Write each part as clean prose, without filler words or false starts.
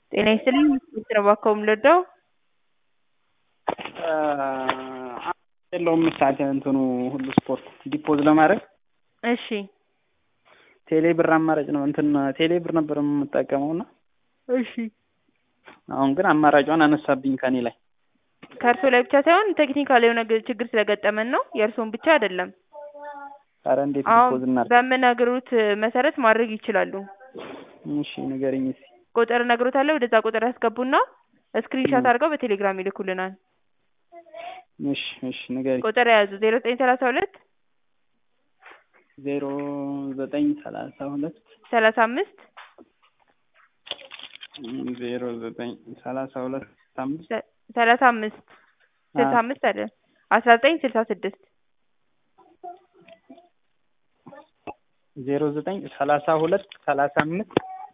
ጤና ይስጥልኝ የተረባከውም ልርዳው? የለውም ሰዓት እንትኑ ሁሉ ስፖርት ዲፖዝ ለማድረግ እሺ ቴሌ ብር አማራጭ ነው እንትን ቴሌ ብር ነበር የምጠቀመውና እሺ አሁን ግን አማራጯን አነሳብኝ ከኔ ላይ ከእርሶ ላይ ብቻ ሳይሆን ቴክኒካል የሆነ ችግር ስለገጠመን ነው የእርሶን ብቻ አይደለም። ኧረ እንዴት አሁን ዲፖዝ እናድርግ? በምነግሮት መሰረት ማድረግ ይችላሉ። እሺ ንገረኝ እስኪ። ቁጥር እነግሮታለሁ ወደዛ ቁጥር ያስገቡና ስክሪንሾት አድርገው በቴሌግራም ይልኩልናል። እሺ እሺ ንገረኝ። ቁጥር ያዙ 0932 0932 35 0932 35 65 አይደል 1966 0932 35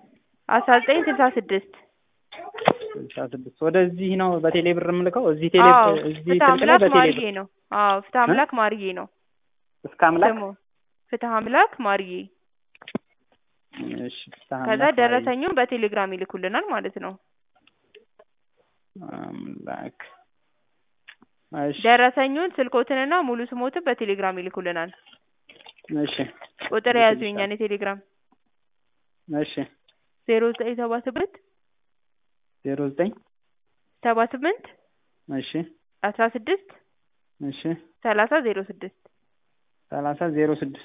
1966 66 ወደዚህ ነው በቴሌ ብር የምልከው። እዚህ ቴሌ እዚህ ፍትሐ አምላክ ማርዬ ነው። አዎ ፍትሐ አምላክ ማርዬ ነው። እስከ አምላክ ፍትሐ አምላክ ማርዬ። እሺ ፍትሐ ከዛ አምላክ ደረሰኙን በቴሌግራም ይልኩልናል ማለት ነው። አምላክ እሺ ደረሰኙን ስልኮትንና ሙሉ ስሞትን በቴሌግራም ይልኩልናል። እሺ ቁጥር ያዙኝ እኔ ቴሌግራም እሺ 0978 0978 እሺ 16 እሺ 30 06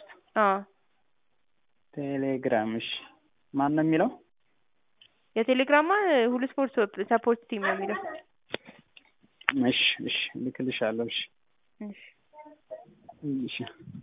ቴሌግራም እሺ ማን ነው የሚለው? የቴሌግራማ ሁሉ ስፖርት ሰፖርት ቲም ነው የሚለው። እሺ እሺ ልክልሻለሁ። እሺ እሺ እሺ